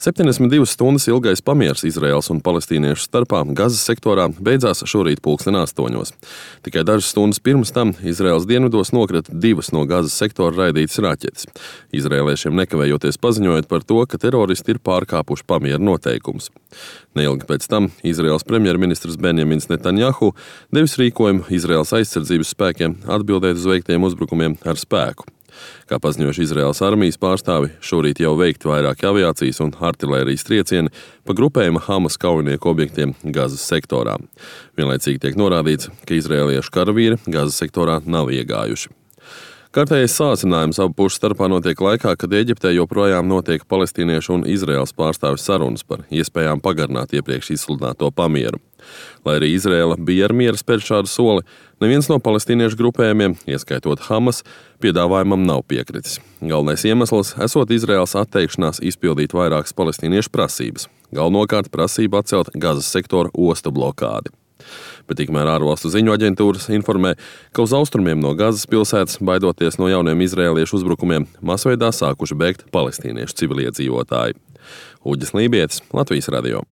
72 stundas ilgais pamieris Izraēlas un palestīniešu starpā Gazas sektorā beidzās šorīt 8:00. Tikai dažas stundas pirms tam Izraēlas dienvidos nokrita 2 no Gazas sektora raidītas raķetes. Izraēliešiem nekavējoties paziņojot par to, ka teroristi ir pārkāpuši pamiera noteikumus. Neilgi pēc tam Izraēlas premjerministrs Benjamins Netanjahu devis rīkojumu Izraēlas aizsardzības spēkiem atbildēt uz veiktiem uzbrukumiem ar spēku. Kā paziņojuši Izraēlas armijas pārstāvi, šorīt jau veikti vairāki aviācijas un artilērijas triecieni pa grupējuma Hamas kaujinieku objektiem Gazas sektorā. Vienlaicīgi tiek norādīts, ka izraēliešu karavīri Gazas sektorā nav iegājuši. Kārtējais sācinājums abu pušu starpā notiek laikā, kad Ēģiptē joprojām notiek palestīniešu un Izraēlas pārstāvju sarunas par iespējām pagarināt iepriekš izsludināto pamieru. Lai arī Izraēla bija ar mieru spērt šādu soli, neviens no palestīniešu grupējumiem, ieskaitot Hamas, piedāvājumam nav piekritis. Galvenais iemesls esot Izraēlas atteikšanās izpildīt vairākas palestīniešu prasības. Galvenokārt prasība atcelt Gazas sektora ostu blokādi. Bet tikmēr ārvalstu ziņu aģentūras informē, ka uz austrumiem no Gazas pilsētas, baidoties no jauniem izraēliešu uzbrukumiem, masveidā sākuši bēgt palestīniešu civiliedzīvotāji. Uģis Lībietis, Latvijas radio.